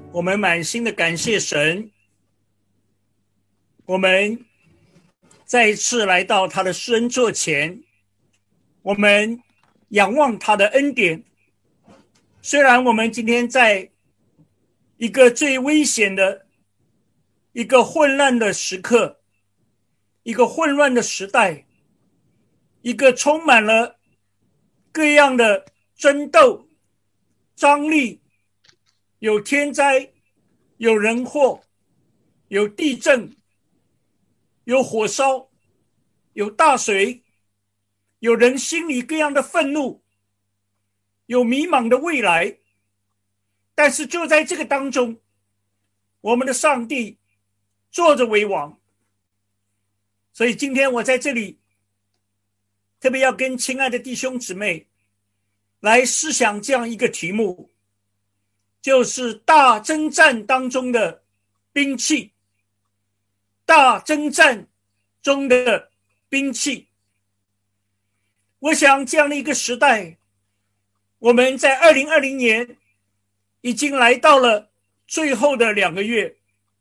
我们满心的感谢神，我们再一次来到他的施恩座前，我们仰望他的恩典。虽然我们今天在一个最危险的一个混乱的时刻，一个混乱的时代，一个充满了各样的争斗、张力，有天灾，有人祸，有地震，有火烧，有大水，有人心里各样的愤怒，有迷茫的未来。但是就在这个当中，我们的上帝坐着为王。所以今天我在这里特别要跟亲爱的弟兄姊妹来思想这样一个题目，就是大征战当中的兵器。大征战中的兵器。我想这样的一个时代，我们在2020年已经来到了最后的2个月，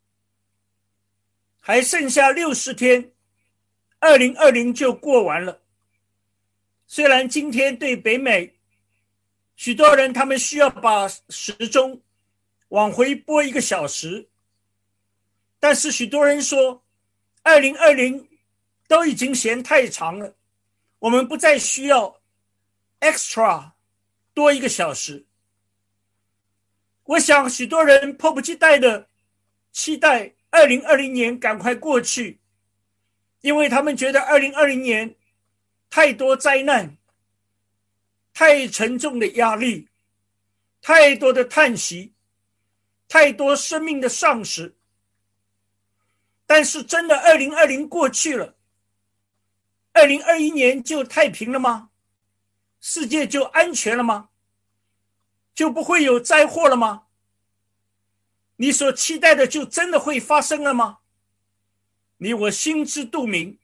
还剩下60天，2020就过完了。虽然今天对北美许多人他们需要把时钟往回拨1个小时，但是许多人说2020都已经嫌太长了，我们不再需要 extra 多1个小时。我想许多人迫不及待的期待2020年赶快过去，因为他们觉得2020年太多灾难，太沉重的压力，太多的叹息，太多生命的丧失。但是真的2020过去了，2021年就太平了吗？世界就安全了吗？就不会有灾祸了吗？你所期待的就真的会发生了吗？你我心知肚明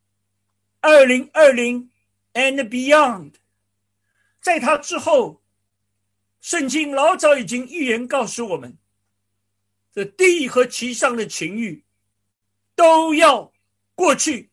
，2020 and beyond， 在它之后，圣经老早已经预言告诉我们，这地和其上的情欲都要过去。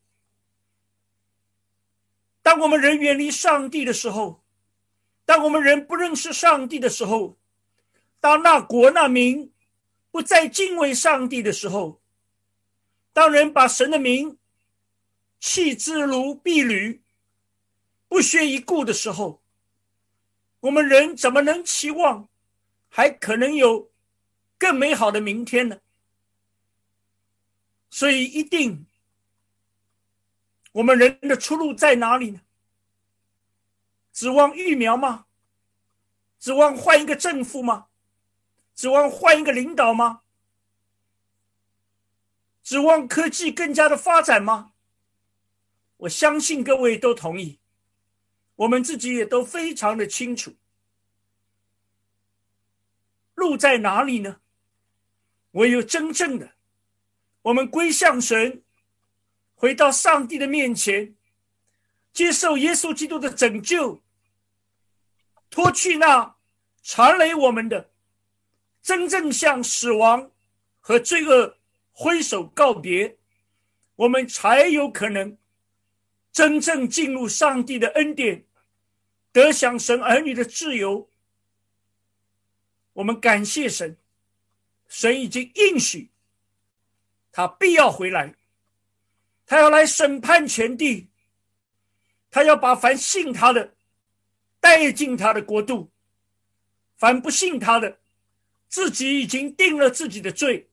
当我们人远离上帝的时候，当我们人不认识上帝的时候，当那国那民不再敬畏上帝的时候，当人把神的名弃之如敝履，不屑一顾的时候，我们人怎么能期望还可能有更美好的明天呢？所以一定我们人的出路在哪里呢？指望疫苗吗？指望换一个政府吗？指望换一个领导吗？指望科技更加的发展吗？我相信各位都同意，我们自己也都非常的清楚，路在哪里呢？唯有真正的我们归向神，回到上帝的面前，接受耶稣基督的拯救，脱去那缠累我们的，真正向死亡和罪恶挥手告别，我们才有可能真正进入上帝的恩典，得享神儿女的自由。我们感谢神，神已经应许他必要回来，他要来审判全地，他要把凡信他的带进他的国度，凡不信他的自己已经定了自己的罪。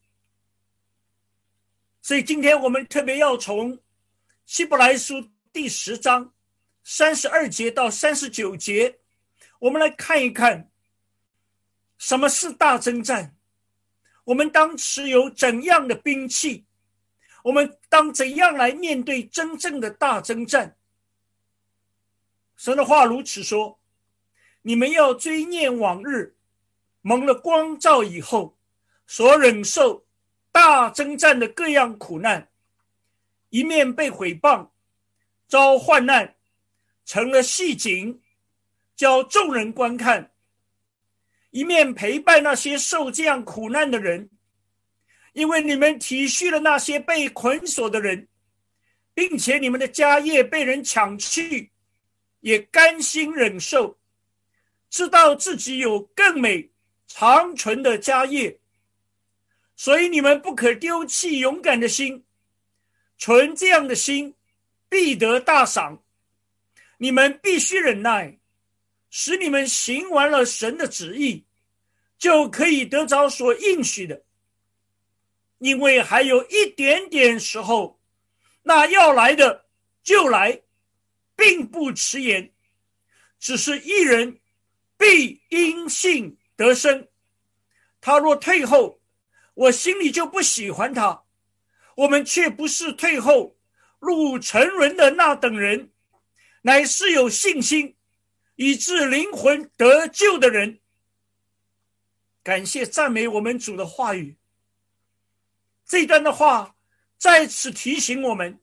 所以今天我们特别要从希伯来书第10章32节到39节，我们来看一看什么是大征战，我们当持有怎样的兵器，我们当怎样来面对真正的大征战。神的话如此说，你们要追念往日蒙了光照以后所忍受大征战的各样苦难，一面被毁谤，遭患难，成了戏景，叫众人观看， 一面陪伴那些受这样苦难的人，因为你们体恤了那些被捆锁的人，并且你们的家业被人抢去，也甘心忍受，知道自己有更美长存的家业。所以你们不可丢弃勇敢的心，存这样的心，必得大赏。你们必须忍耐，使你们行完了神的旨意，就可以得着所应许的。因为还有一点点时候，那要来的就来，并不迟延。只是一人必因信得生，他若退后，我心里就不喜欢他。我们却不是退后入沉沦的那等人，乃是有信心以致灵魂得救的人。感谢赞美我们主的话语。这段的话再次提醒我们，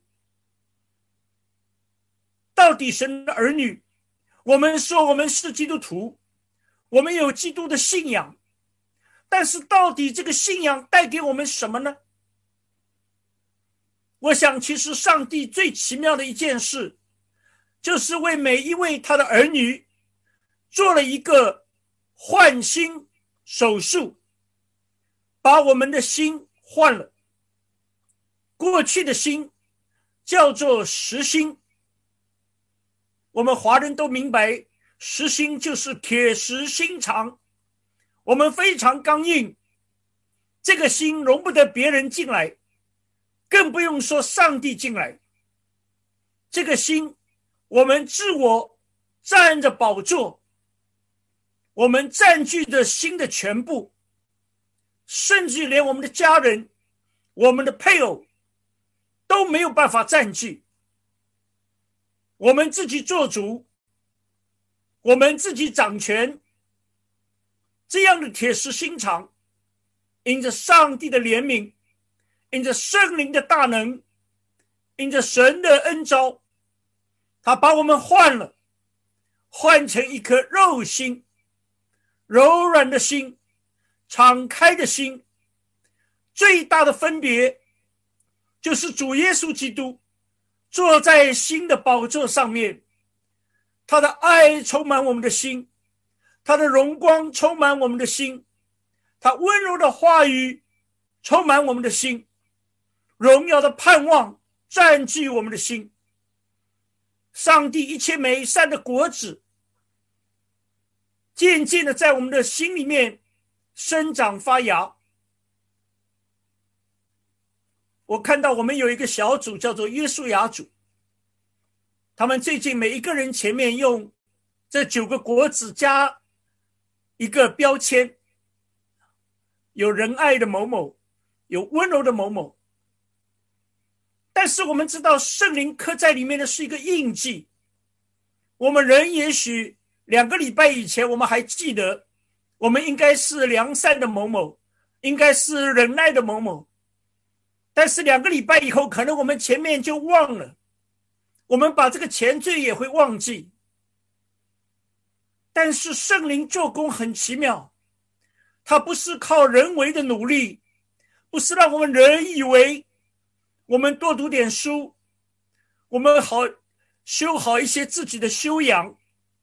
到底神的儿女，我们说我们是基督徒，我们有基督的信仰，但是到底这个信仰带给我们什么呢？我想其实上帝最奇妙的一件事，就是为每一位他的儿女做了一个换心手术，把我们的心换了。过去的心叫做实心，我们华人都明白，实心就是铁石心肠，我们非常刚硬，这个心容不得别人进来，更不用说上帝进来。这个心，我们自我占着宝座，我们占据着心的全部，甚至连我们的家人，我们的配偶都没有办法占据。我们自己做主，我们自己掌权，这样的铁石心肠，因着上帝的怜悯，因着圣灵的大能，因着神的恩召，他把我们换了，换成一颗肉心，柔软的心，敞开的心。最大的分别就是主耶稣基督坐在心的宝座上面，他的爱充满我们的心，他的荣光充满我们的心，他温柔的话语充满我们的心，荣耀的盼望占据我们的心。上帝一切美善的果子渐渐的在我们的心里面生长发芽。我看到我们有一个小组叫做约书亚组，他们最近每一个人前面用这9个果子加一个标签，有仁爱的某某，有温柔的某某。但是我们知道圣灵刻在里面的是一个印记，我们人也许2个礼拜以前我们还记得我们应该是良善的某某，应该是忍耐的某某，但是2个礼拜以后可能我们前面就忘了，我们把这个前缀也会忘记。但是圣灵做工很奇妙，它不是靠人为的努力，不是让我们人以为我们多读点书，我们好修好一些自己的修养，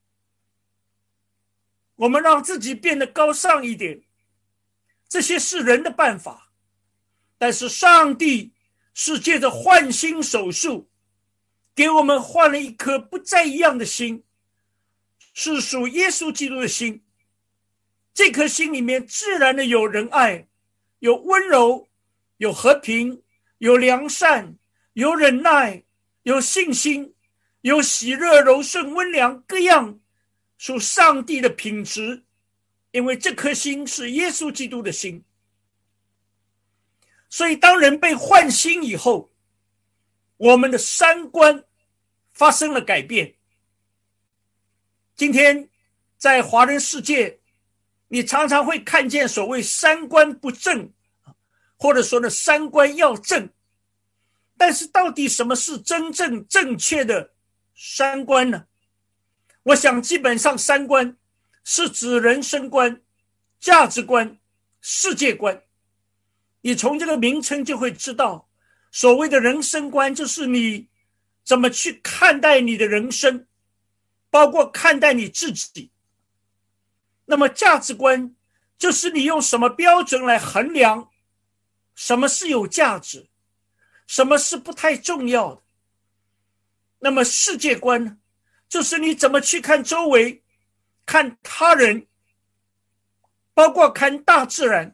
我们让自己变得高尚一点，这些是人的办法。但是上帝是借着换心手术，给我们换了一颗不再一样的心，是属耶稣基督的心。这颗心里面自然的有仁爱，有温柔，有和平，有良善，有忍耐，有信心，有喜乐、柔顺、温良，各样属上帝的品质。因为这颗心是耶稣基督的心。所以当人被换心以后，我们的三观发生了改变。今天在华人世界，你常常会看见所谓三观不正，或者说呢三观要正。但是到底什么是真正正确的三观呢？我想基本上三观是指人生观、 价值观、世界观。你从这个名称就会知道，所谓的人生观就是你怎么去看待你的人生，包括看待你自己。那么价值观就是你用什么标准来衡量什么是有价值，什么是不太重要的。那么世界观呢，就是你怎么去看周围，看他人，包括看大自然。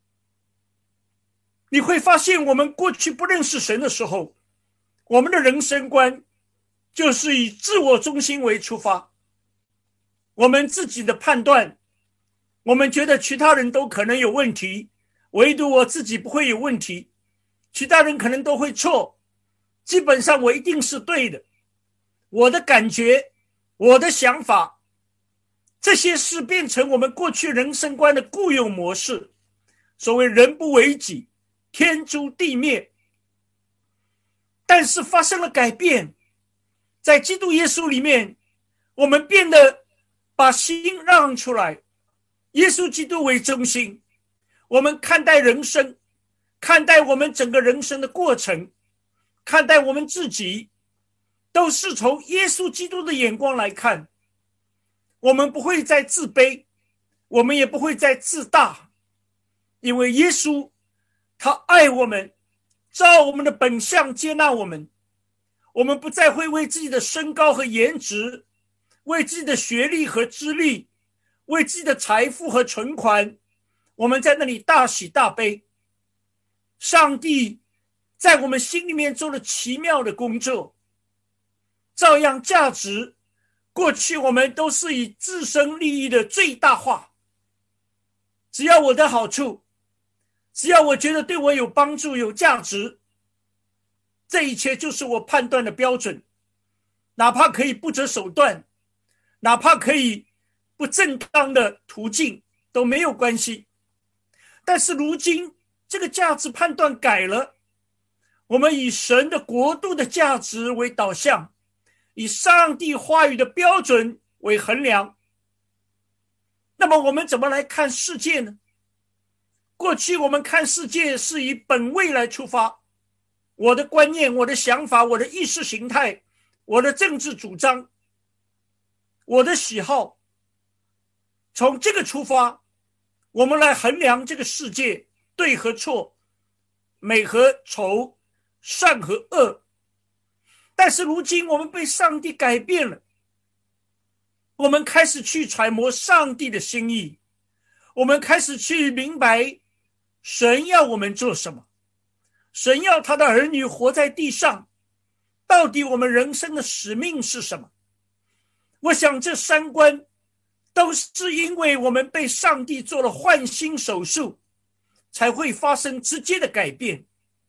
你会发现我们过去不认识神的时候，我们的人生观就是以自我中心为出发，我们自己的判断，我们觉得其他人都可能有问题，唯独我自己不会有问题，其他人可能都会错，基本上我一定是对的。我的感觉，我的想法，这些事变成我们过去人生观的固有模式。所谓人不为己，天诛地灭。但是发生了改变，在基督耶稣里面，我们变得把心让出来，耶稣基督为中心。我们看待人生，看待我们整个人生的过程，看待我们自己，都是从耶稣基督的眼光来看。我们不会再自卑，我们也不会再自大，因为耶稣他爱我们，照我们的本相接纳我们。我们不再会为自己的身高和颜值，为自己的学历和资历，为自己的财富和存款，我们在那里大喜大悲。上帝在我们心里面做了奇妙的工作。照样价值，过去我们都是以自身利益的最大化，只要我的好处，只要我觉得对我有帮助有价值，这一切就是我判断的标准，哪怕可以不择手段，哪怕可以不正当的途径都没有关系。但是如今这个价值判断改了，我们以神的国度的价值为导向，以上帝话语的标准为衡量。那么我们怎么来看世界呢？过去我们看世界是以本位来出发，我的观念，我的想法，我的意识形态，我的政治主张，我的喜好，从这个出发，我们来衡量这个世界对和错，美和丑，善和恶。但是如今我们被上帝改变了，我们开始去揣摩上帝的心意，我们开始去明白神要我们做什么，神要他的儿女活在地上，到底我们人生的使命是什么？我想这三观都是因为我们被上帝做了换心手术，才会发生直接的改变。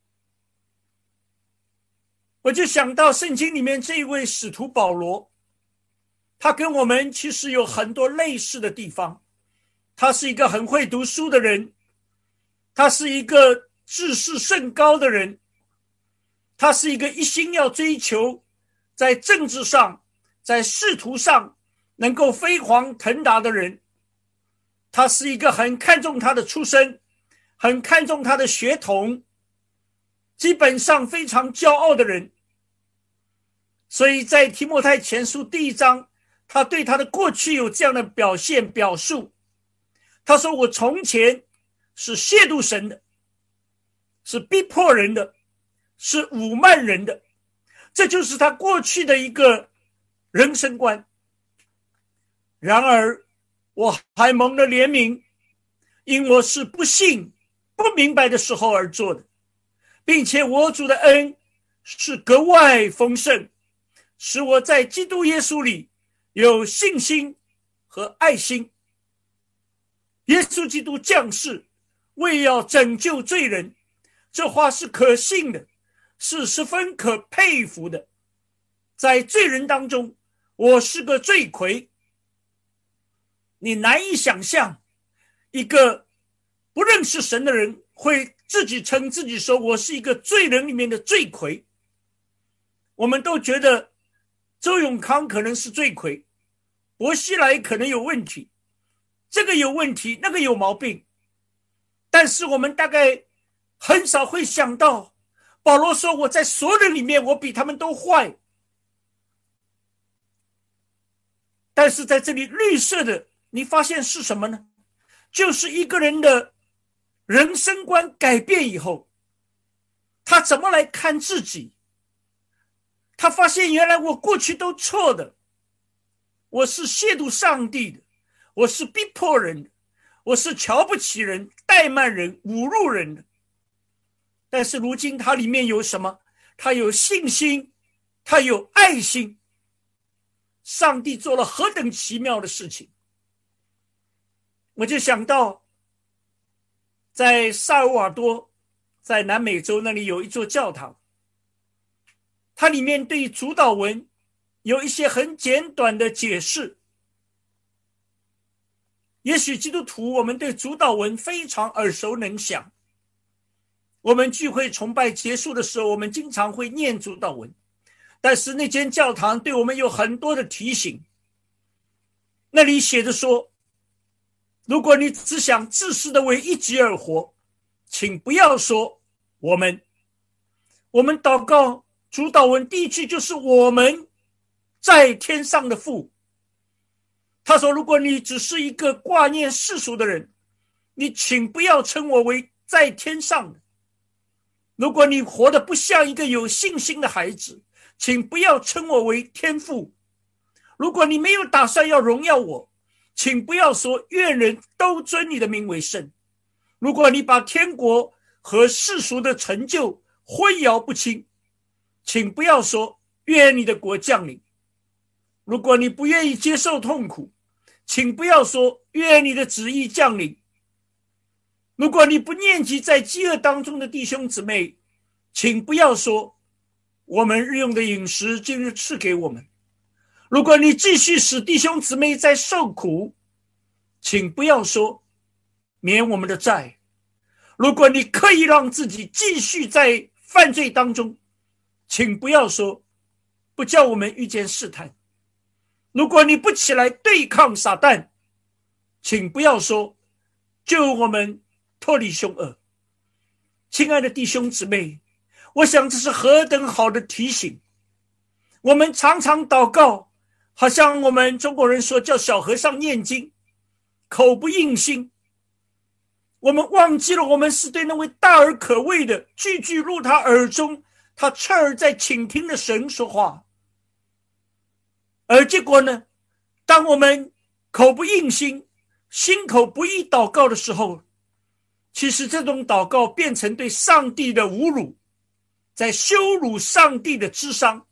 我就想到圣经里面这一位使徒保罗，他跟我们其实有很多类似的地方。他是一个很会读书的人，他是一个志士甚高的人，他是一个一心要追求在政治上，在仕途上能够飞黄腾达的人。他是一个很看重他的出身，很看重他的血统，基本上非常骄傲的人。所以在提摩太前书第1章，他对他的过去有这样的表述。他说，我从前是亵渎神的，是逼迫人的，是侮慢人的。这就是他过去的一个人生观。然而我还蒙了怜悯，因我是不信不明白的时候而做的，并且我主的恩是格外丰盛，使我在基督耶稣里有信心和爱心。耶稣基督降世为要拯救罪人，这话是可信的，是十分可佩服的。在罪人当中，我是个罪魁。你难以想象一个不认识神的人会自己称自己说，我是一个罪人里面的罪魁。我们都觉得周永康可能是罪魁，薄熙来可能有问题， 这个有问题，那个有毛病。但是我们大概很少会想到，保罗说我在所有人里面我比他们都坏。但是在这里绿色的你发现是什么呢？就是一个人的人生观改变以后，他怎么来看自己。他发现原来我过去都错的，我是亵渎上帝的，我是逼迫人的，我是瞧不起人、怠慢人、侮辱人的。但是如今他里面有什么？他有信心，他有爱心。上帝做了何等奇妙的事情。我就想到在萨尔瓦多，在南美洲那里有一座教堂，它里面对主祷文有一些很简短的解释。也许基督徒我们对主祷文非常耳熟能详，我们聚会崇拜结束的时候，我们经常会念主祷文，但是那间教堂对我们有很多的提醒。那里写着说，如果你只想自私的为一己而活，请不要说我们祷告主祷文第一句就是我们在天上的父。他说，如果你只是一个挂念世俗的人，你请不要称我为在天上的。如果你活得不像一个有信心的孩子，请不要称我为天父。如果你没有打算要荣耀我，请不要说愿人都尊你的名为圣。如果你把天国和世俗的成就混淆不清，请不要说愿你的国降临。如果你不愿意接受痛苦，请不要说愿你的旨意降临。如果你不念及在饥饿当中的弟兄姊妹，请不要说我们日用的饮食今日赐给我们。如果你继续使弟兄姊妹在受苦，请不要说免我们的债。如果你刻意让自己继续在犯罪当中，请不要说不叫我们遇见试探。如果你不起来对抗撒旦，请不要说救我们脱离凶恶。亲爱的弟兄姊妹，我想这是何等好的提醒。我们常常祷告，好像我们中国人说叫小和尚念经，口不应心。我们忘记了我们是对那位大而可畏的句句入他耳中，他侧耳在倾听的神说话。而结果呢，当我们口不应心，心口不一祷告的时候，其实这种祷告变成对上帝的侮辱，在羞辱上帝的智商。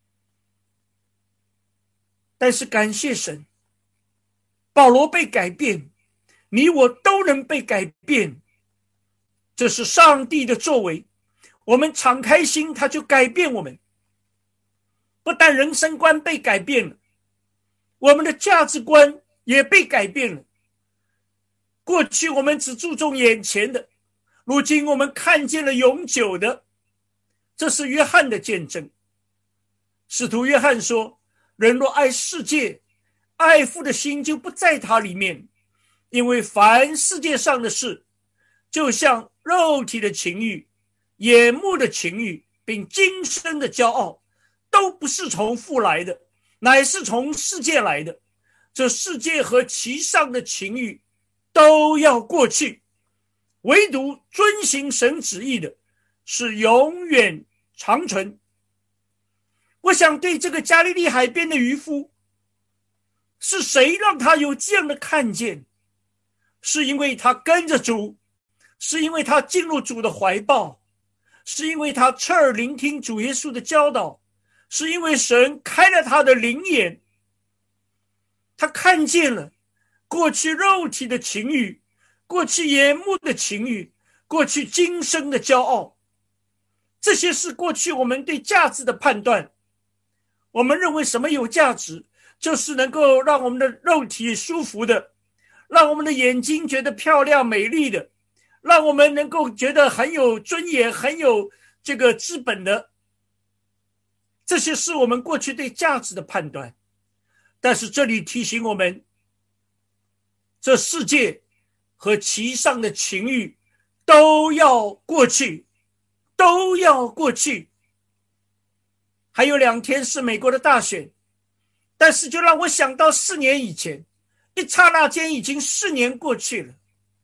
但是感谢神，保罗被改变，你我都能被改变，这是上帝的作为。我们敞开心，他就改变我们。不但人生观被改变了，我们的价值观也被改变了。过去我们只注重眼前的，如今我们看见了永久的。这是约翰的见证。使徒约翰说，人若爱世界，爱父的心就不在他里面。因为凡世界上的事，就像肉体的情欲、眼目的情欲，并今生的骄傲，都不是从父来的，乃是从世界来的。这世界和其上的情欲都要过去，唯独遵行神旨意的是永远长存。我想对这个加利利海边的渔夫，是谁让他有这样的看见？是因为他跟着主，是因为他进入主的怀抱，是因为他侧耳聆听主耶稣的教导，是因为神开了他的灵眼，他看见了过去肉体的情欲，过去眼目的情欲，过去今生的骄傲。这些是过去我们对价值的判断。我们认为什么有价值，就是能够让我们的肉体舒服的，让我们的眼睛觉得漂亮美丽的，让我们能够觉得很有尊严，很有这个资本的。这些是我们过去对价值的判断。但是这里提醒我们， 这世界和其上的情欲都要过去，都要过去。还有2天是美国的大选，但是就让我想到4年以前，一刹那间已经4年过去了。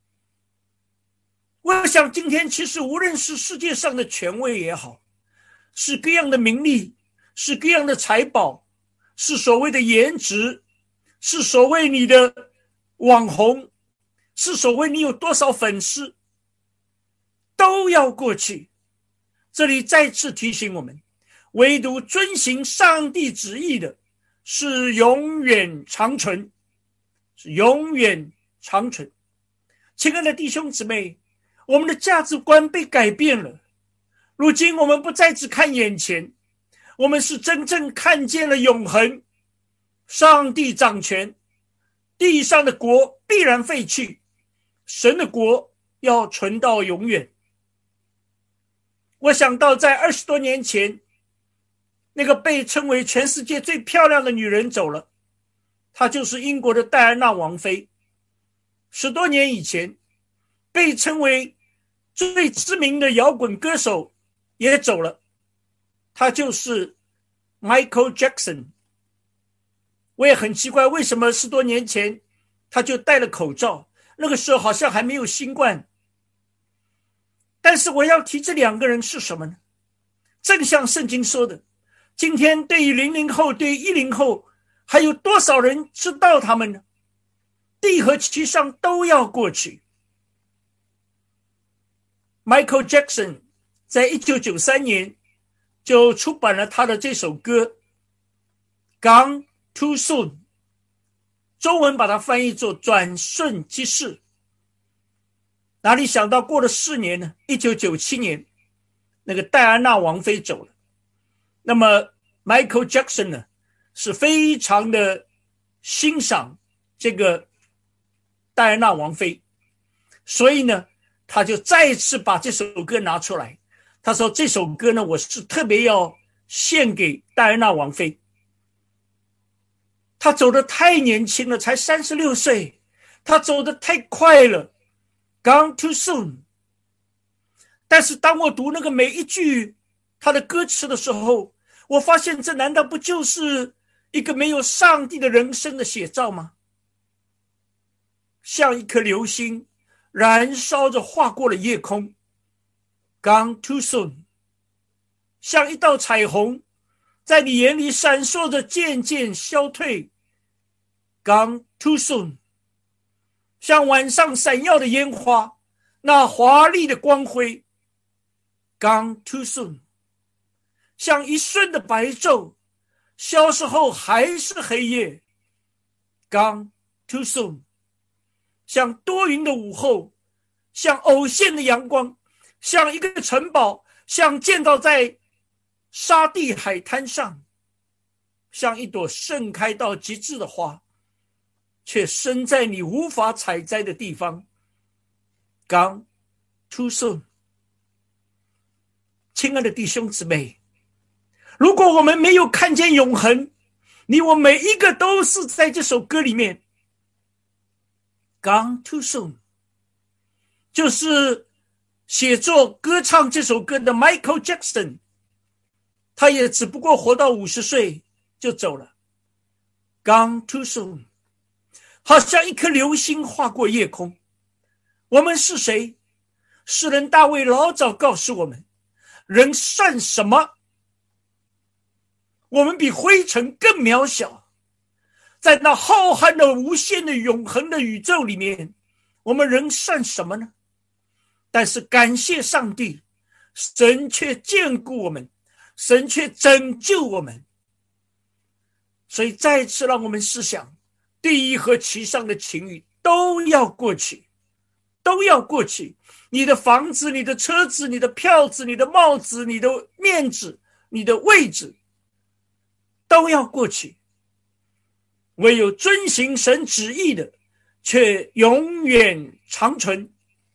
我想今天其实无论是世界上的权威也好，是各样的名利，是各样的财宝，是所谓的颜值，是所谓你的网红，是所谓你有多少粉丝，都要过去。这里再次提醒我们，唯独遵行上帝旨意的是永远长存，是永远长存。亲爱的弟兄姊妹，我们的价值观被改变了。如今我们不再只看眼前，我们是真正看见了永恒。上帝掌权，地上的国必然废去，神的国要存到永远。我想到在20多年前，那个被称为全世界最漂亮的女人走了，她就是英国的戴安娜王妃。10多年以前，被称为最知名的摇滚歌手也走了，他就是 Michael Jackson。 我也很奇怪，为什么10多年前他就戴了口罩，那个时候好像还没有新冠。但是我要提这2个人是什么呢？正像圣经说的，今天对于00后，对于10后，还有多少人知道他们呢？地和其上都要过去。Michael Jackson 在1993年就出版了他的这首歌 Gone Too Soon， 中文把它翻译作转瞬即逝。哪里想到过了4年呢？1997年那个戴安娜王妃走了，那么 Michael Jackson 呢是非常的欣赏这个戴安娜王妃，所以呢他就再次把这首歌拿出来。他说这首歌呢，我是特别要献给戴安娜王妃。他走得太年轻了，才36岁，他走得太快了， Gone too soon。 但是当我读那个每一句他的歌词的时候，我发现这难道不就是一个没有上帝的人生的写照吗？像一颗流星燃烧着划过了夜空， Gone too soon。 像一道彩虹在你眼里闪烁着渐渐消退， Gone too soon。 像晚上闪耀的烟花，那华丽的光辉， Gone too soon。 像一瞬的白昼，消失后还是黑夜， Gone too soon。像多云的午后，像偶现的阳光，像一个城堡，像建造在沙地海滩上，像一朵盛开到极致的花，却生在你无法采摘的地方， Gone too soon。 亲爱的弟兄姊妹，如果我们没有看见永恒，你我每一个都是在这首歌里面Gone too soon。 就是写作歌唱这首歌的 Michael Jackson， 他也只不过活到50岁就走了， Gone too soon。 好像一颗流星划过夜空。我们是谁？诗人大卫老早告诉我们，人算什么？我们比灰尘更渺小，在那浩瀚的无限的永恒的宇宙里面，我们人算什么呢？但是感谢上帝，神却眷顾我们，神却拯救我们。所以再次让我们思想，地和其上的情欲都要过去，都要过去。你的房子，你的车子，你的票子，你的帽子，你的面子，你的位置，都要过去。唯有遵行神旨意的，却永远长存。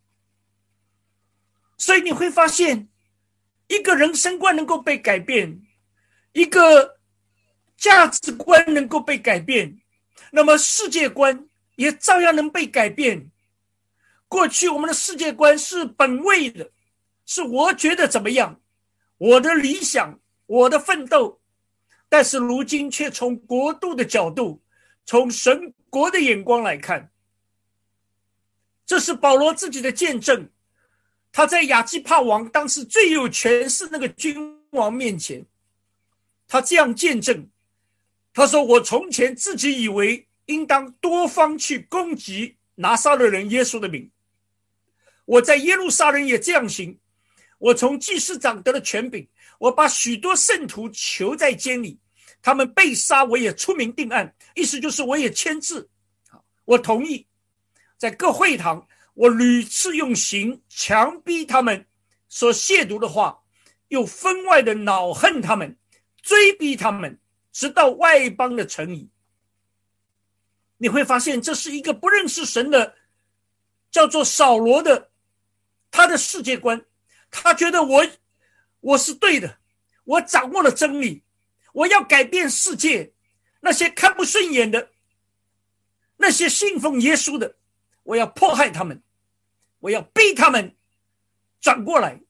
所以你会发现，一个人生观能够被改变，一个价值观能够被改变，那么世界观也照样能被改变。过去我们的世界观是本位的，是我觉得怎么样，我的理想，我的奋斗。但是如今却从国度的角度，从神国的眼光来看，这是保罗自己的见证。他在亚基帕王当时最有权势那个君王面前，他这样见证，他说，我从前自己以为应当多方去攻击拿撒勒人耶稣的名，我在耶路撒冷也这样行。我从祭司长得了权柄，我把许多圣徒囚在监里，他们被杀，我也出名定案，意思就是我也签字，我同意。在各会堂，我屡次用刑强逼他们所亵渎的话，又分外的恼恨他们，追逼他们，直到外邦的城邑。你会发现，这是一个不认识神的叫做扫罗的他的世界观。他觉得我是对的，我掌握了真理，我要改变世界，那些看不顺眼的，那些信奉耶稣的，我要迫害他们，我要逼他们转过来。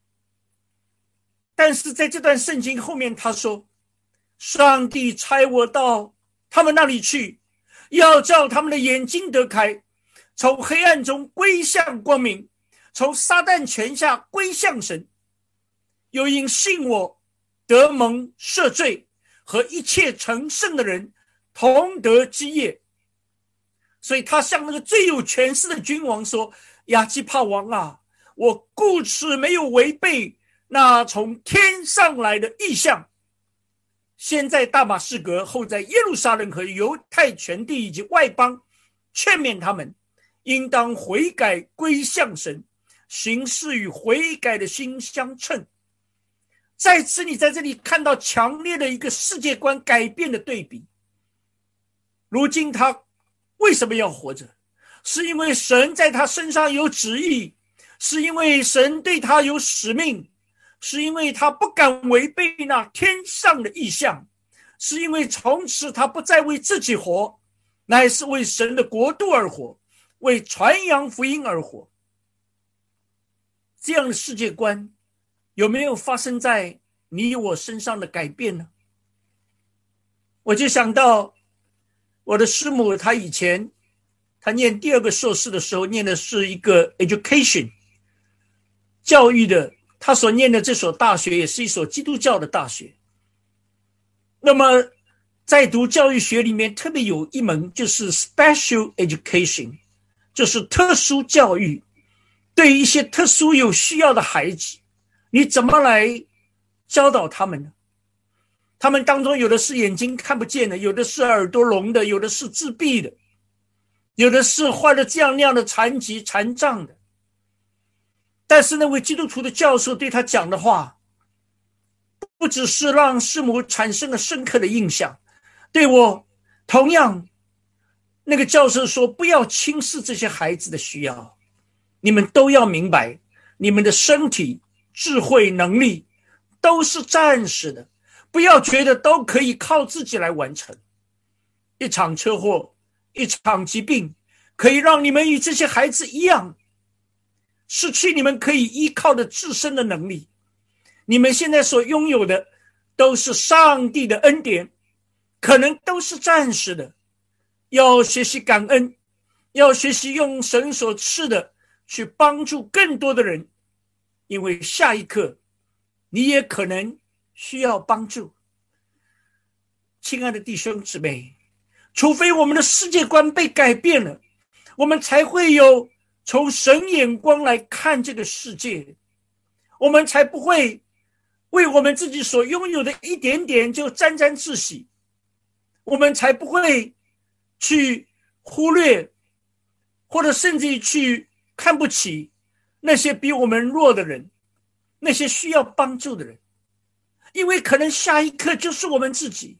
但是在这段圣经后面他说，上帝差我到他们那里去，要叫他们的眼睛得开，从黑暗中归向光明，从撒旦权下归向神，又因信我得蒙赦罪，和一切成圣的人同得基业。所以他向那个最有权势的君王说，亚基帕王啊，我故此没有违背那从天上来的异象，先在大马士革，后在耶路撒冷和犹太全地以及外邦，劝勉他们应当悔改归向神，行事与悔改的心相称。再次你在这里看到强烈的一个世界观改变的对比。如今他为什么要活着？是因为神在他身上有旨意，是因为神对他有使命，是因为他不敢违背那天上的意象，是因为从此他不再为自己活，乃是为神的国度而活，为传扬福音而活。这样的世界观有没有发生在你我身上的改变呢？我就想到我的师母，她以前她念第二个硕士的时候，念的是一个 education 教育的，她所念的这所大学也是一所基督教的大学。那么在读教育学里面特别有一门就是 special education， 就是特殊教育，对于一些特殊有需要的孩子，你怎么来教导他们呢？他们当中有的是眼睛看不见的，有的是耳朵聋的，有的是自闭的，有的是患了这样那样的残疾残障的。但是那位基督徒的教授对他讲的话，不只是让师母产生了深刻的印象，对我同样，那个教授说，不要轻视这些孩子的需要，你们都要明白，你们的身体、智慧、能力都是暂时的，不要觉得都可以靠自己来完成。一场车祸，一场疾病，可以让你们与这些孩子一样，失去你们可以依靠的自身的能力。你们现在所拥有的都是上帝的恩典，可能都是暂时的，要学习感恩，要学习用神所赐的去帮助更多的人，因为下一刻你也可能需要帮助。亲爱的弟兄姊妹，除非我们的世界观被改变了，我们才会有从神眼光来看这个世界，我们才不会为我们自己所拥有的一点点就沾沾自喜，我们才不会去忽略或者甚至去看不起那些比我们弱的人，那些需要帮助的人，因为可能下一刻就是我们自己。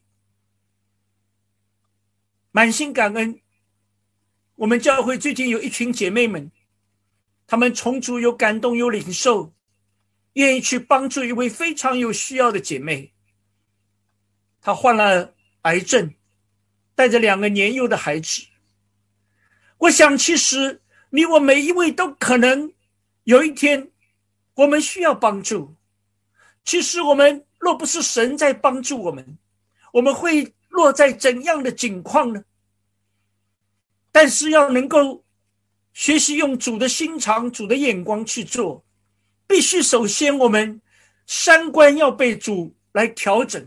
满心感恩，我们教会最近有一群姐妹们，她们重组有感动有领受，愿意去帮助一位非常有需要的姐妹。她患了癌症，带着2个年幼的孩子， 我想其实你我每一位都可能有一天我们需要帮助。其实我们若不是神在帮助我们，我们会落在怎样的境况呢？但是要能够学习用主的心肠、主的眼光去做，必须首先我们三观要被主来调整。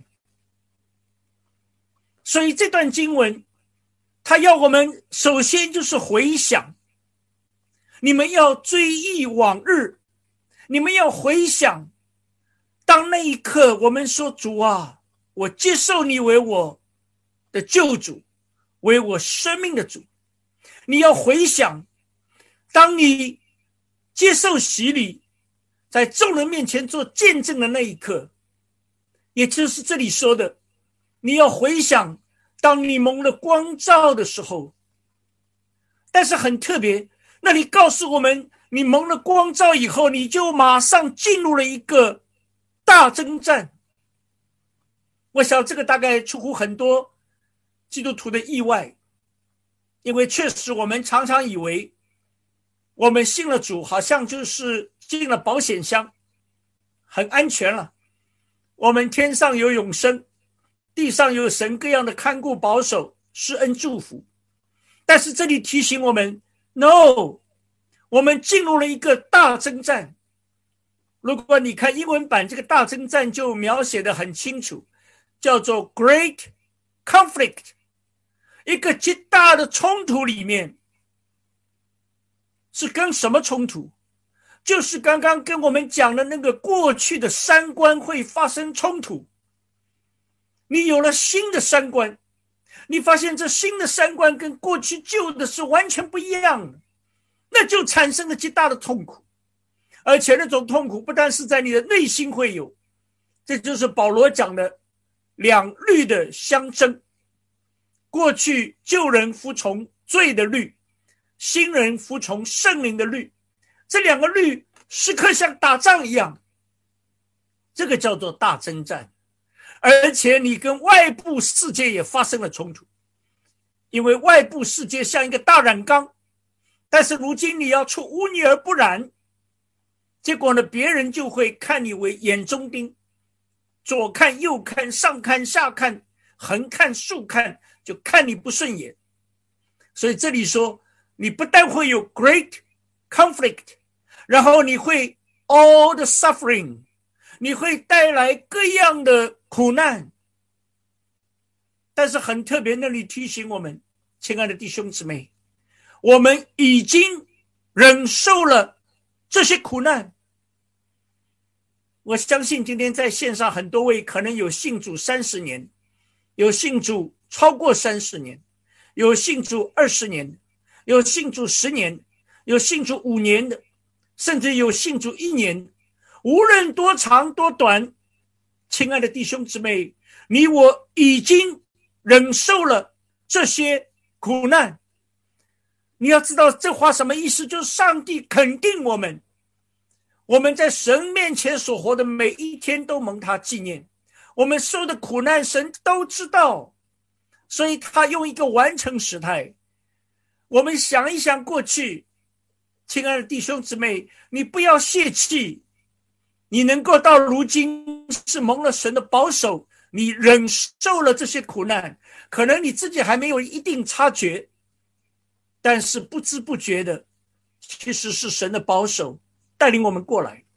所以这段经文他要我们首先就是回想，你们要追忆往日，你们要回想，当那一刻我们说主啊，我接受你为我的救主，为我生命的主。你要回想，当你接受洗礼，在众人面前做见证的那一刻，也就是这里说的，你要回想当你蒙了光照的时候。但是很特别，那里告诉我们，你蒙了光照以后，你就马上进入了一个大征战。我想这个大概出乎很多基督徒的意外，因为确实我们常常以为我们信了主，好像就是进了保险箱，很安全了。我们天上有永生，地上有神各样的看顾保守施恩祝福。但是这里提醒我们 ，No， 我们进入了一个大征战。如果你看英文版，这个大征战就描写得很清楚，叫做 Great Conflict， 一个极大的冲突里面。是跟什么冲突？就是刚刚跟我们讲的那个过去的三观会发生冲突。你有了新的三观，你发现这新的三观跟过去旧的是完全不一样的，那就产生了极大的痛苦。而且那种痛苦不但是在你的内心会有，这就是保罗讲的两律的相争。过去旧人服从罪的律，新人服从圣灵的律，这两个律时刻像打仗一样，这个叫做大征战。而且你跟外部世界也发生了冲突，因为外部世界像一个大染缸，但是如今你要出污泥而不染，结果呢，别人就会看你为眼中钉，左看右看，上看下看，横看竖看，就看你不顺眼。所以这里说，你不但会有 great conflict， 然后你会 all the suffering， 你会带来各样的苦难。但是很特别，那里提醒我们，亲爱的弟兄姊妹，我们已经忍受了这些苦难。我相信今天在线上很多位可能有信主30年，有信主超过30年，有信主20年，有信主10年，有信主5年的，甚至有信主1年。无论多长多短，亲爱的弟兄姊妹，你我已经忍受了这些苦难。你要知道这话什么意思，就是上帝肯定我们，我们在神面前所活的每一天都蒙他纪念，我们受的苦难神都知道，所以他用一个完成时态。我们想一想过去，亲爱的弟兄姊妹，你不要泄气，你能够到如今是蒙了神的保守，你忍受了这些苦难，可能你自己还没有一定察觉，但是不知不觉的，其实是神的保守带领我们过来。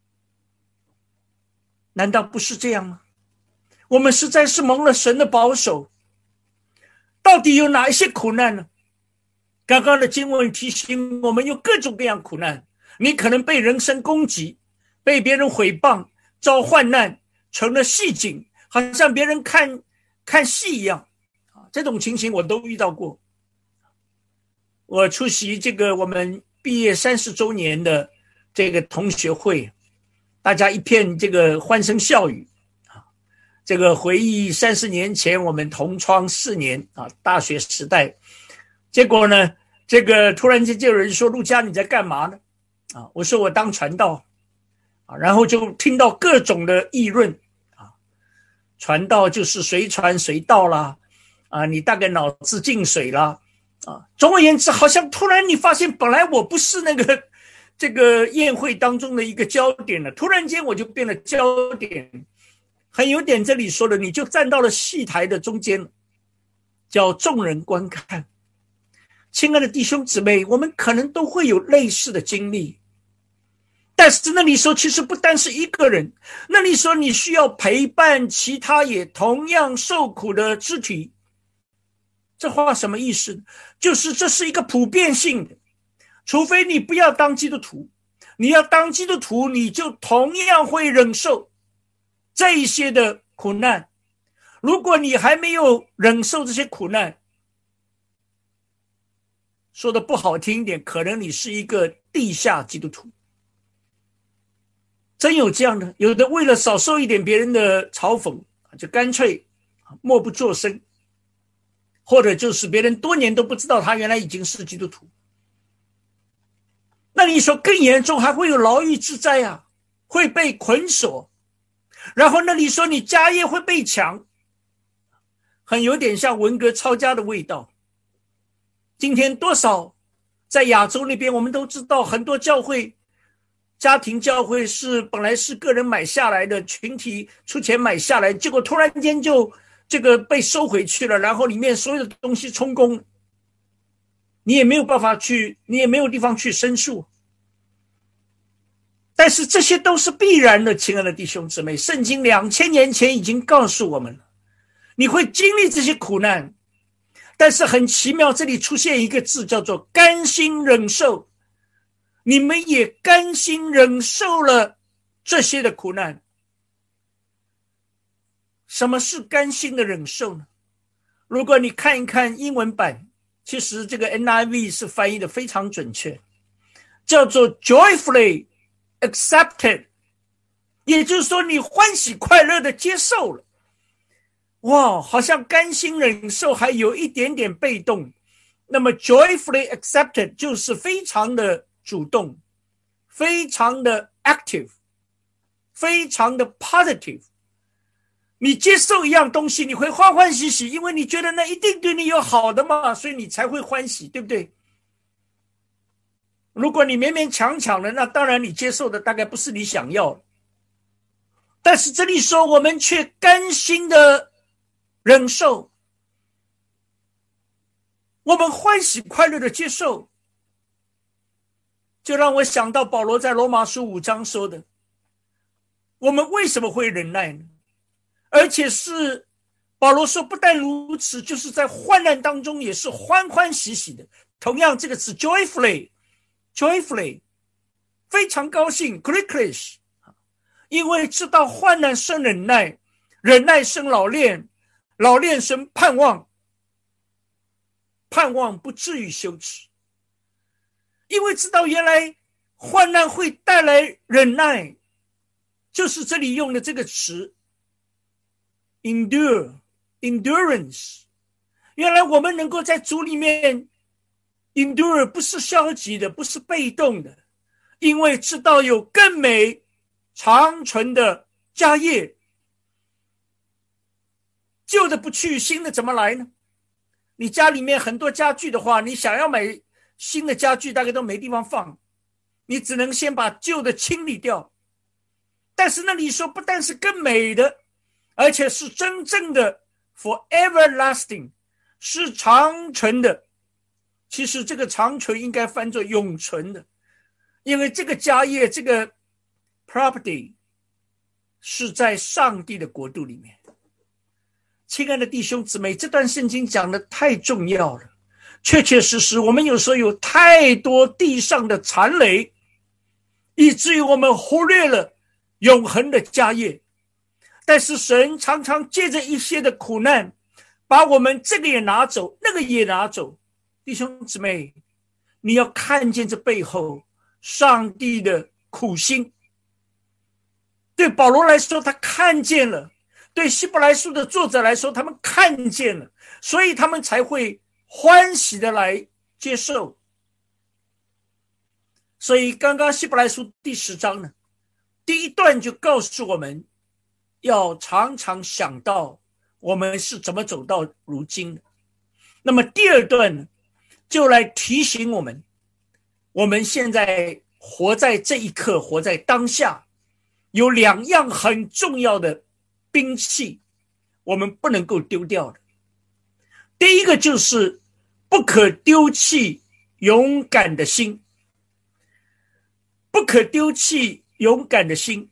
难道不是这样吗？我们实在是蒙了神的保守。到底有哪一些苦难呢？刚刚的经文提醒我们有各种各样苦难，你可能被人身攻击，被别人毁谤，遭患难，成了戏景，好像别人看戏一样。这种情形我都遇到过。我出席这个我们毕业30周年的这个同学会，大家一片这个欢声笑语，这个回忆30年前我们同窗4年大学时代。结果呢，这个突然间就有人说，陆家你在干嘛呢？我说我当传道。然后就听到各种的议论，传道就是随传随到啦，你大概脑子进水啦， 总而言之，好像突然你发现，本来我不是那个这个宴会当中的一个焦点了，突然间我就变了焦点，很有点这里说的，你就站到了戏台的中间了，叫众人观看。亲爱的弟兄姊妹，我们可能都会有类似的经历，但是那里说其实不单是一个人，那里说你需要陪伴其他也同样受苦的肢体。这话什么意思？就是这是一个普遍性的，除非你不要当基督徒，你要当基督徒，你就同样会忍受这一些的苦难。如果你还没有忍受这些苦难，说的不好听一点，可能你是一个地下基督徒。真有这样的，有的为了少受一点别人的嘲讽，就干脆默不作声，或者就是别人多年都不知道他原来已经是基督徒。那你说更严重，还会有牢狱之灾啊，会被捆锁，然后那你说你家业会被抢，很有点像文革抄家的味道。今天多少在亚洲那边，我们都知道很多教会，家庭教会是本来是个人买下来的，群体出钱买下来，结果突然间就这个被收回去了，然后里面所有的东西充公，你也没有办法去，你也没有地方去申诉。但是这些都是必然的，亲爱的弟兄姊妹，圣经2000年前已经告诉我们了，你会经历这些苦难。但是很奇妙，这里出现一个字叫做甘心忍受，你们也甘心忍受了这些的苦难。什么是甘心的忍受呢？如果你看一看英文版，其实这个 NIV 是翻译的非常准确，叫做 joyfully accepted， 也就是说你欢喜快乐的接受了。哇，好像甘心忍受还有一点点被动，那么 joyfully accepted 就是非常的主动，非常的 active， 非常的 positive。 你接受一样东西，你会欢欢喜喜，因为你觉得那一定对你有好的嘛，所以你才会欢喜，对不对？如果你勉勉强强的，那当然你接受的大概不是你想要的。但是这里说我们却甘心的忍受，我们欢喜快乐的接受，就让我想到保罗在罗马书5章说的，我们为什么会忍耐呢？而且是保罗说不但如此，就是在患难当中也是欢欢喜喜的。同样这个词 joyfully 非常高兴 quickly， 因为知道患难生忍耐，忍耐生老练，老练生盼望，盼望不至于羞耻。因为知道原来患难会带来忍耐，就是这里用的这个词 endurance。 原来我们能够在主里面 endure， 不是消极的，不是被动的，因为知道有更美长存的家业。旧的不去，新的怎么来呢？你家里面很多家具的话，你想要买新的家具大概都没地方放，你只能先把旧的清理掉。但是那里说不但是更美的，而且是真正的 for everlasting， 是长存的。其实这个长存应该翻作永存的，因为这个家业，这个 property 是在上帝的国度里面。亲爱的弟兄姊妹，这段圣经讲的太重要了，确确实实我们有时候有太多地上的残累，以至于我们忽略了永恒的家业。但是神常常借着一些的苦难，把我们这个也拿走，那个也拿走。弟兄姊妹，你要看见这背后上帝的苦心。对保罗来说，他看见了；对希伯来书的作者来说，他们看见了，所以他们才会欢喜的来接受。所以刚刚希伯来书第10章呢，第一段就告诉我们，要常常想到我们是怎么走到如今的。那么第二段呢， 就来提醒我们，我们现在活在这一刻，活在当下，有2样很重要的兵器，我们不能够丢掉的。第一个就是不可丢弃勇敢的心，不可丢弃勇敢的心。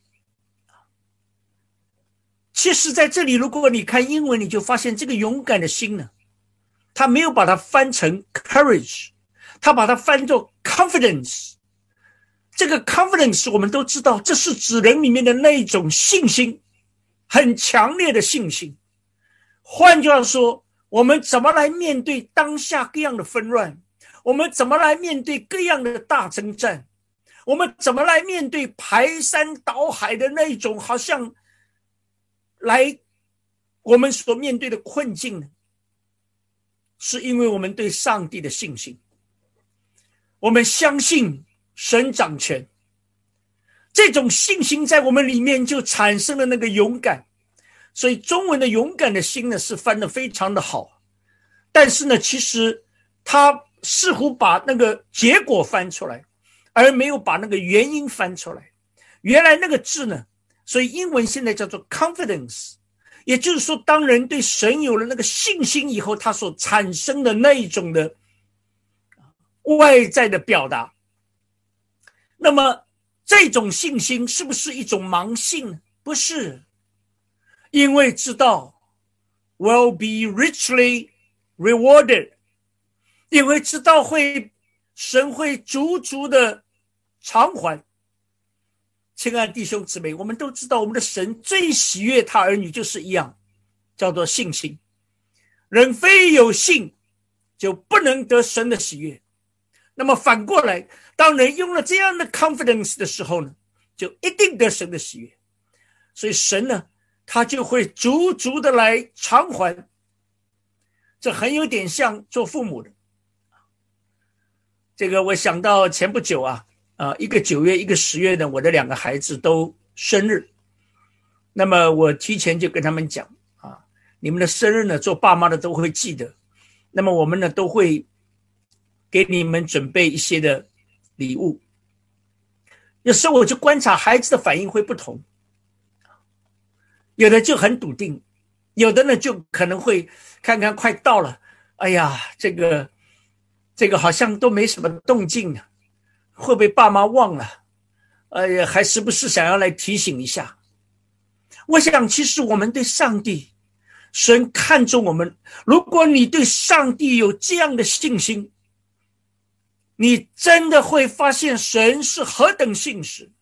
其实在这里，如果你看英文，你就发现这个勇敢的心呢，他没有把它翻成 courage， 他把它翻作 confidence。 这个 confidence 我们都知道，这是指人里面的那种信心，很强烈的信心。换句话说，我们怎么来面对当下各样的纷乱，我们怎么来面对各样的大征战，我们怎么来面对排山倒海的那种好像来我们所面对的困境呢？是因为我们对上帝的信心，我们相信神掌权，这种信心在我们里面就产生了那个勇敢。所以中文的勇敢的心呢，是翻得非常的好，但是呢，其实他似乎把那个结果翻出来，而没有把那个原因翻出来。原来那个字呢，所以英文现在叫做 confidence， 也就是说，当人对神有了那个信心以后，他所产生的那一种的外在的表达。那么这种信心是不是一种盲信呢？不是，因为知道 will be richly rewarded， 因为知道神会足足的偿还。亲爱的弟兄姊妹，我们都知道我们的神最喜悦他儿女就是一样，叫做信心。人非有信就不能得神的喜悦。那么反过来，当人用了这样的 confidence 的时候呢，就一定得神的喜悦。所以神呢，他就会足足的来偿还。这很有点像做父母的。这个我想到前不久一个9月一个10月呢，我的2个孩子都生日。那么我提前就跟他们讲你们的生日呢，做爸妈的都会记得。那么我们呢，都会给你们准备一些的礼物。有时候我就观察孩子的反应会不同，有的就很笃定，有的呢就可能会看看快到了，哎呀，这个好像都没什么动静啊，会不会爸妈忘了？哎呀，还时不时想要来提醒一下。我想其实我们对上帝，神看重我们，如果你对上帝有这样的信心，你真的会发现神是何等信实。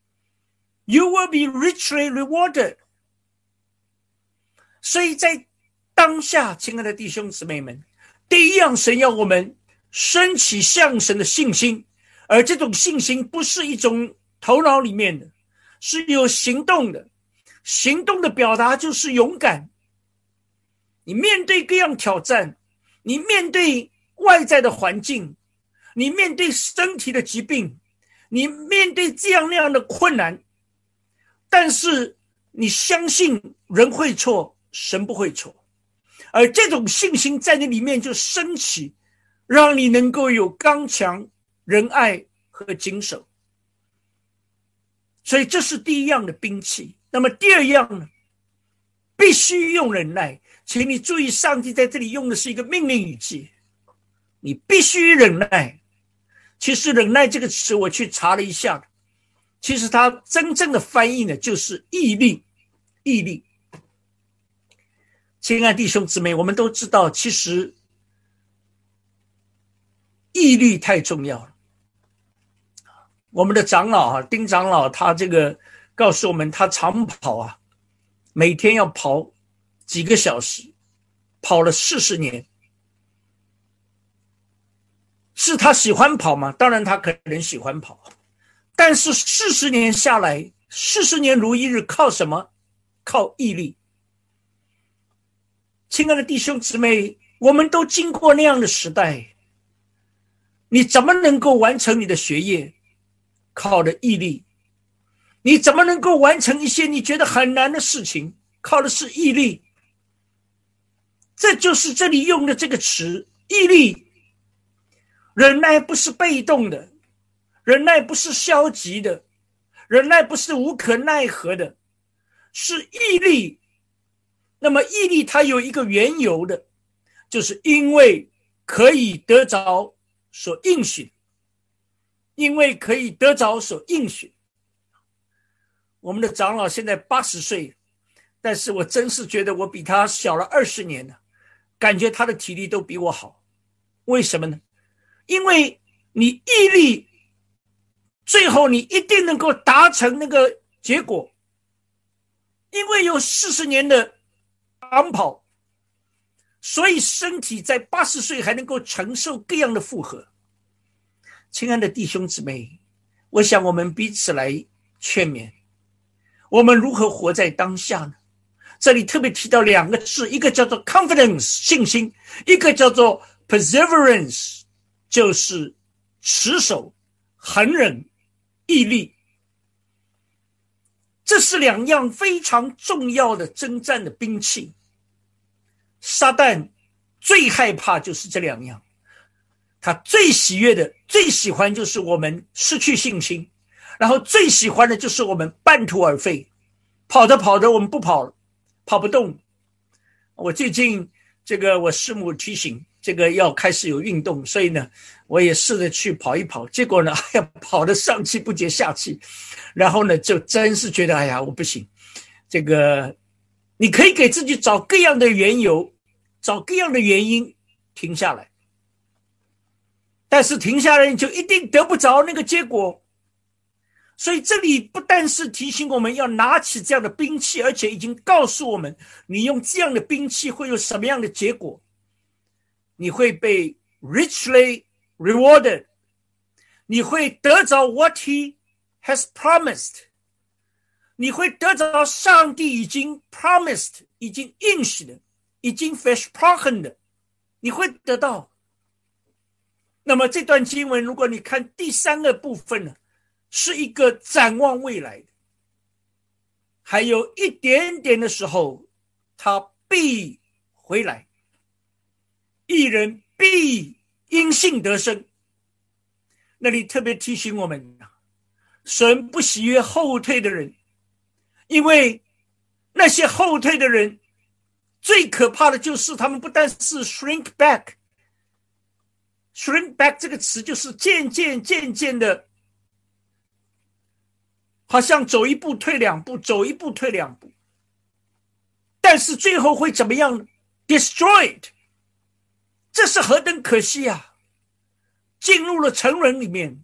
You will be richly rewarded。 所以在当下，亲爱的弟兄姊妹们，第一样，神要我们升起向神的信心，而这种信心不是一种头脑里面的，是有行动的。行动的表达就是勇敢。你面对各样挑战，你面对外在的环境，你面对身体的疾病，你面对这样那样的困难，但是你相信人会错，神不会错。而这种信心在你里面就升起，让你能够有刚强、仁爱和谨守。所以这是第一样的兵器。那么第二样呢，必须用忍耐。请你注意，上帝在这里用的是一个命令语气，你必须忍耐。其实忍耐这个词我去查了一下，其实它真正的翻译呢就是毅力。毅力。亲爱的弟兄姊妹，我们都知道，其实毅力太重要了。我们的长老丁长老，他这个告诉我们，他长跑每天要跑几个小时，跑了40年。是他喜欢跑吗？当然他可能喜欢跑，但是40年下来，40年如一日，靠什么？靠毅力。亲爱的弟兄姊妹，我们都经过那样的时代，你怎么能够完成你的学业？靠的毅力。你怎么能够完成一些你觉得很难的事情？靠的是毅力。这就是这里用的这个词，毅力。 忍耐不是被动的，忍耐不是消极的，忍耐不是无可奈何的，是毅力。那么毅力它有一个缘由的，就是因为可以得着所应许，因为可以得着所应许。我们的长老现在80岁，但是我真是觉得我比他小了20年了，感觉他的体力都比我好。为什么呢？因为你毅力，最后你一定能够达成那个结果，因为有40年的长跑，所以身体在80岁还能够承受各样的负荷。亲爱的弟兄姊妹，我想我们彼此来劝勉，我们如何活在当下呢？这里特别提到2个字，一个叫做 confidence 信心，一个叫做 perseverance 就是持守、恒忍、毅力。这是2样非常重要的征战的兵器。撒旦最害怕就是这2样，他最喜悦的、最喜欢就是我们失去信心，然后最喜欢的就是我们半途而废，跑着跑着我们不跑了，跑不动。我最近我师母提醒要开始有运动，所以呢我也试着去跑一跑，结果呢跑得上气不接下气，然后呢就真是觉得我不行。你可以给自己找各样的缘由，找各样的原因停下来，但是停下来你就一定得不着那个结果。所以这里不但是提醒我们要拿起这样的兵器，而且已经告诉我们你用这样的兵器会有什么样的结果，你会被 richly rewarded， 你会得着 what he has promised， 你会得着上帝已经 promised， 已经应许的，已经 versprochen 的，你会得到。那么这段经文如果你看第3个部分呢，是一个展望未来的，还有一点点的时候他必回来，义人必因信得生。那里特别提醒我们，神不喜悦后退的人，因为那些后退的人最可怕的就是他们不但是 shrink back 这个词就是渐渐的，好像走一步退2步，走一步退2步，但是最后会怎么样呢？ destroyed。 这是何等可惜啊，进入了沉沦里面。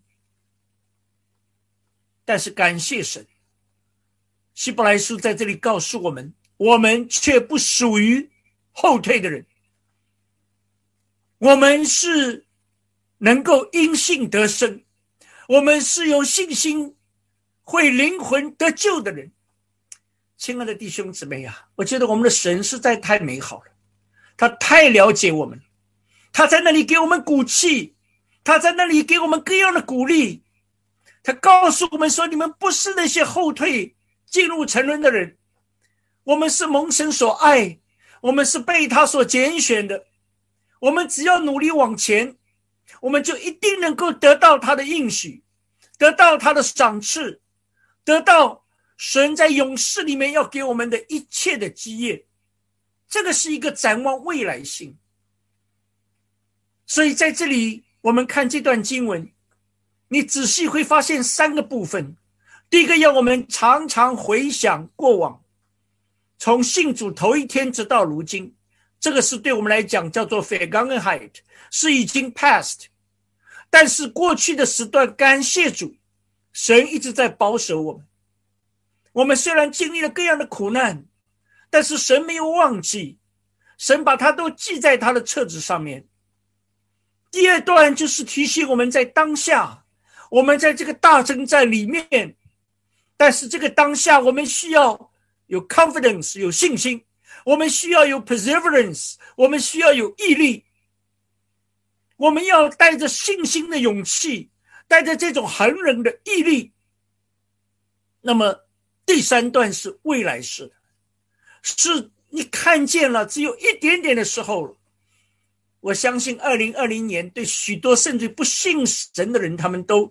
但是感谢神，希伯来书在这里告诉我们，我们却不属于后退的人，我们是能够因信得生，我们是有信心会灵魂得救的人。亲爱的弟兄姊妹啊，我觉得我们的神实在太美好了，他太了解我们，他在那里给我们鼓气，他在那里给我们各样的鼓励，他告诉我们说，你们不是那些后退进入沉沦的人，我们是蒙神所爱，我们是被他所拣选的，我们只要努力往前，我们就一定能够得到他的应许，得到他的赏赐，得到神在永世里面要给我们的一切的基业。这个是一个展望未来性。所以在这里我们看这段经文，你仔细会发现3个部分。第一个，要我们常常回想过往，从信主头一天直到如今，这个是对我们来讲叫做 Vergangenheit， 是已经 past。 但是过去的时段，感谢主，神一直在保守我们。我们虽然经历了各样的苦难，但是神没有忘记，神把它都记在他的册子上面。第2段就是提醒我们在当下，我们在这个大征战里面，但是这个当下我们需要有 confidence， 有信心，我们需要有 perseverance， 我们需要有毅力，我们要带着信心的勇气，带着这种恒忍的毅力。那么第3段是未来式的，是你看见了只有一点点的时候， 我相信2020年对许多甚至不信神的人，他们都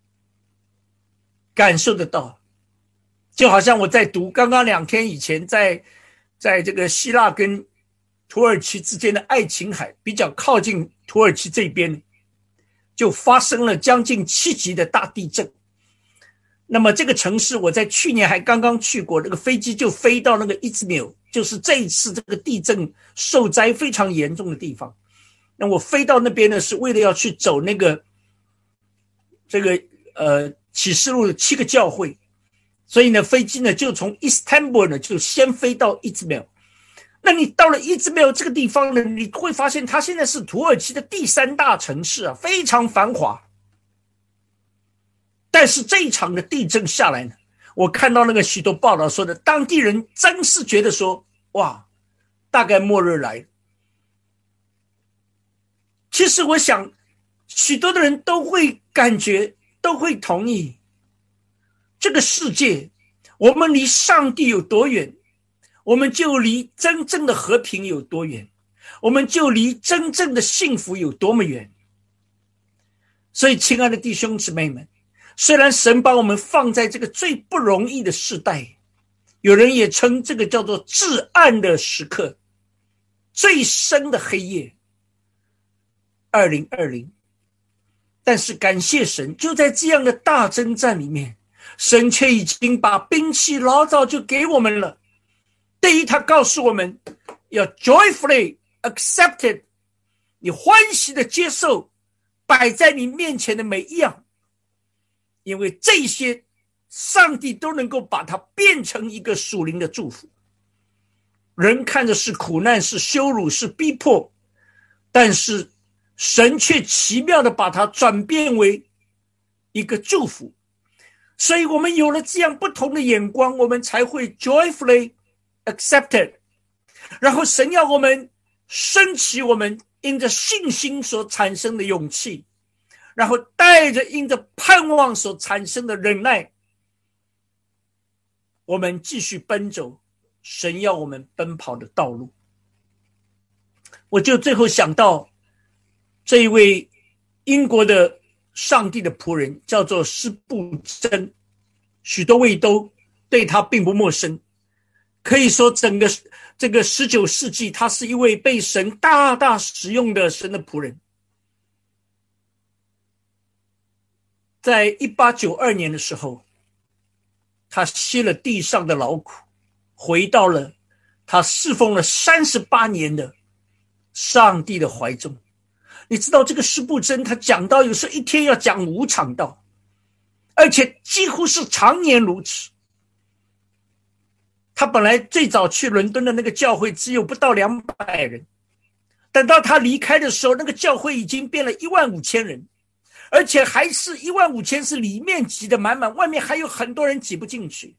感受得到。就好像我在读刚刚2天以前在这个希腊跟土耳其之间的爱琴海，比较靠近土耳其这边，就发生了将近7级的大地震。那么这个城市我在去年还刚刚去过，那个飞机就飞到那个伊兹密尔，就是这一次这个地震受灾非常严重的地方。那我飞到那边呢，是为了要去走那个启示录的7个教会，所以呢飞机呢就从伊斯坦布尔呢就先飞到伊兹密尔。那你到了伊兹密尔这个地方呢，你会发现它现在是土耳其的第3大城市啊，非常繁华。但是这一场的地震下来呢，我看到那个许多报道说的，当地人真是觉得说，哇，大概末日来了。其实我想许多的人都会感觉，都会同意，这个世界我们离上帝有多远，我们就离真正的和平有多远，我们就离真正的幸福有多么远。所以亲爱的弟兄姊妹们，虽然神把我们放在这个最不容易的时代，有人也称这个叫做至暗的时刻，最深的黑夜2020，但是感谢神，就在这样的大征战里面，神却已经把兵器老早就给我们了。第一，他告诉我们要 joyfully accepted， 你欢喜的接受摆在你面前的每一样，因为这些上帝都能够把它变成一个属灵的祝福。人看着是苦难，是羞辱，是逼迫，但是神却奇妙的把它转变为一个祝福。所以我们有了这样不同的眼光，我们才会 joyfully accepted。 然后神要我们升起我们因着信心所产生的勇气，然后带着因着盼望所产生的忍耐，我们继续奔走神要我们奔跑的道路。我就最后想到这一位英国的上帝的仆人，叫做施布真，许多位都对他并不陌生。可以说整个这个19世纪，他是一位被神大大使用的神的仆人。在1892年的时候，他歇了地上的劳苦，回到了他侍奉了38年的上帝的怀中。你知道这个施布真，他讲道有时候一天要讲5场道，而且几乎是常年如此。他本来最早去伦敦的那个教会只有不到200人，等到他离开的时候，那个教会已经变了15000人，而且还是15000是里面挤得满满，外面还有很多人挤不进去。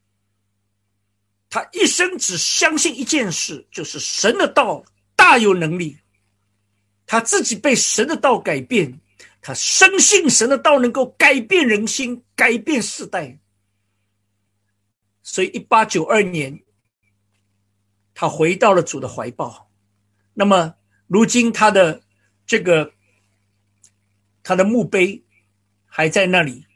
他一生只相信一件事，就是神的道大有能力。他自己被神的道改变，他深信神的道能够改变人心，改变世代。所以1892年他回到了主的怀抱。那么如今他的墓碑还在那里，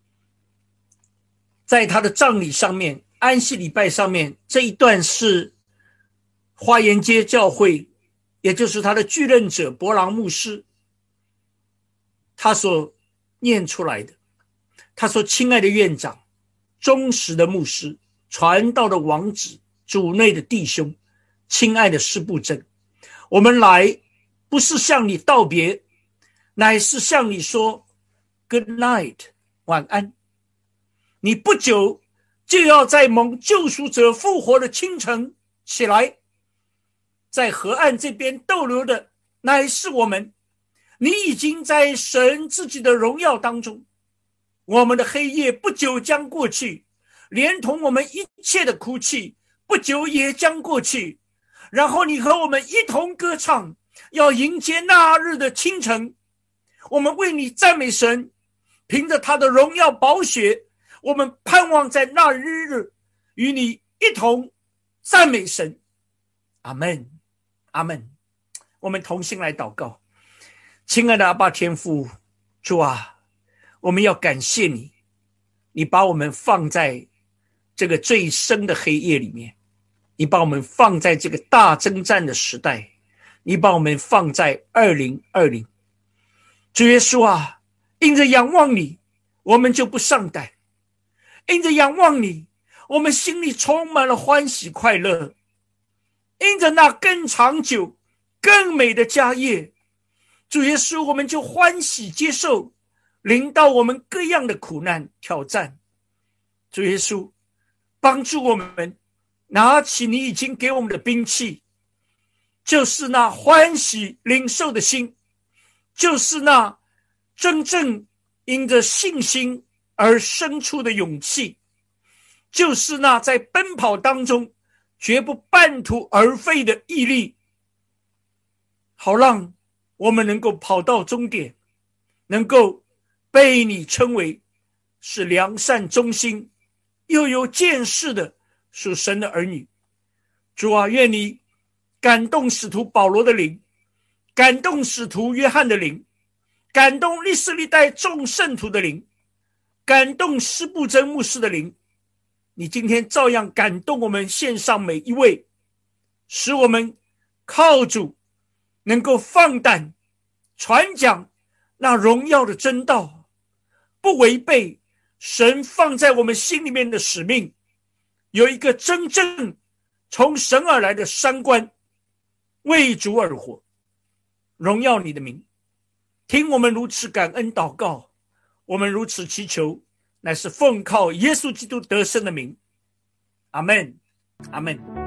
在他的葬礼上面，安息礼拜上面，这一段是花园街教会，也就是他的继任者伯朗牧师他所念出来的。他说：亲爱的院长，忠实的牧师，传道的王子，主内的弟兄，亲爱的施布真，我们来不是向你道别，乃是向你说 Good night， 晚安。你不久就要在蒙救赎者复活的清晨起来，在河岸这边逗留的乃是我们。你已经在神自己的荣耀当中，我们的黑夜不久将过去，连同我们一切的哭泣不久也将过去。然后你和我们一同歌唱，要迎接那日的清晨。我们为你赞美神，凭着他的荣耀宝血，我们盼望在那日与你一同赞美神。阿们，阿们。 我们同心来祷告。亲爱的阿爸天父，主啊，我们要感谢你，你把我们放在这个最深的黑夜里面，你把我们放在这个大征战的时代，你把我们放在2020。主耶稣啊，因着仰望你，我们就不丧胆，因着仰望你，我们心里充满了欢喜快乐，因着那更长久更美的家业，主耶稣，我们就欢喜接受临到我们各样的苦难挑战。主耶稣，帮助我们拿起你已经给我们的兵器，就是那欢喜领受的心，就是那真正因着信心而生出的勇气，就是那在奔跑当中绝不半途而废的毅力，好让我们能够跑到终点，能够被你称为是良善忠心又有见识的属神的儿女。主啊，愿你感动使徒保罗的灵，感动使徒约翰的灵，感动历世历代众圣徒的灵，感动施布真牧师的灵。你今天照样感动我们线上每一位，使我们靠主能够放胆传讲那荣耀的真道，不违背神放在我们心里面的使命，有一个真正从神而来的三观，为主而活。荣耀你的名，听我们如此感恩祷告，我们如此祈求，乃是奉靠耶稣基督得胜的名。阿们，阿们。